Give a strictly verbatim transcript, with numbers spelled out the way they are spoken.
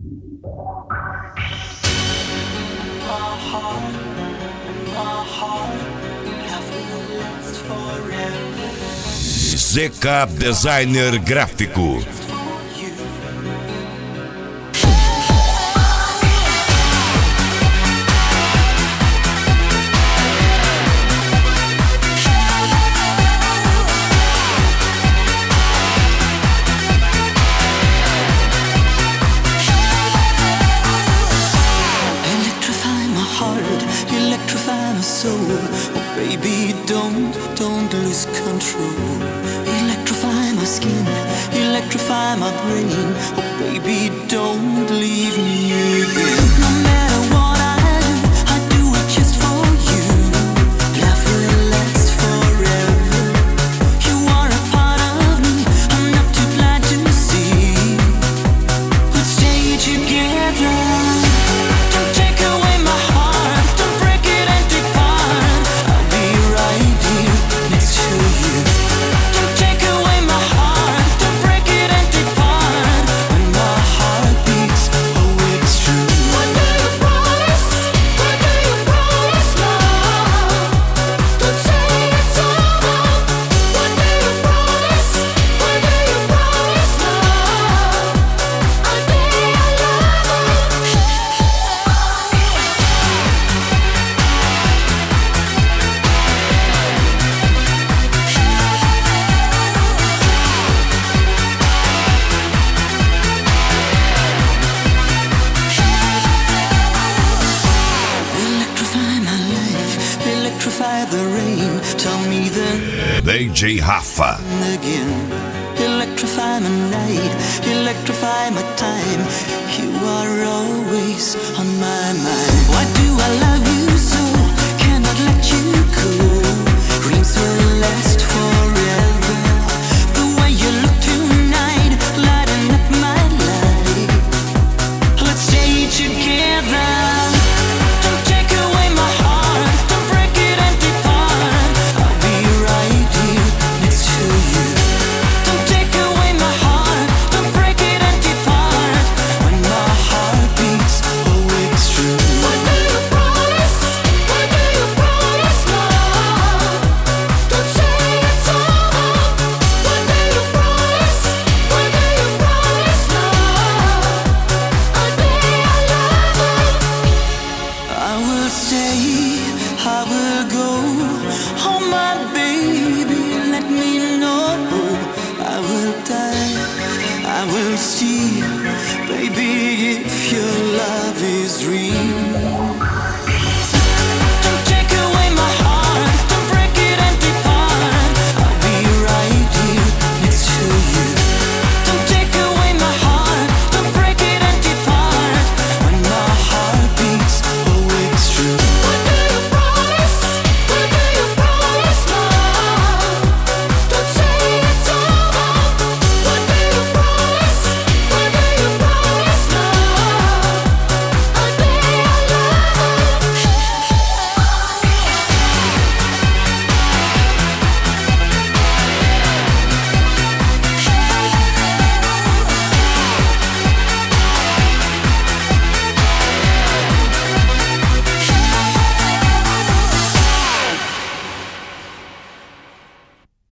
Z K Designer Gráfico. Baby, don't, don't lose control. Electrify my skin, electrify my brain. Oh baby, don't leave me again. No matter what I do, I do it just for you. Love will last forever. You are a part of me, I'm not too blind to see. We'll stay together. Don't take away my heart, don't break it and depart. I'll be right here next to you. Don't take away my heart, don't break it and depart. When my heart beats, oh it's true. What do you promise? What do you promise, love? Don't say it's over. What do you promise? What do you promise, love? I'll be your lover. Electrify my life, electrify the rain. Tell me then D J Rafa. again. Electrify my night, electrify my time. You are always on my mind. Why do I love you so? Cannot let you go. Dreams will last forever. The way you look tonight, lighting up my life. Let's stay together. Don't take away my heart, don't break it and depart. I'll be right here next to you. Don't take away my heart, don't break it and depart. When my heart beats, oh it's true. What do you promise? What do you promise, love? Don't say it's over. What do you promise? What do you promise, love? I'll be your lover. I will stay, I will go. Oh my baby, let me know. I will die, I will see. Baby, if your love is real.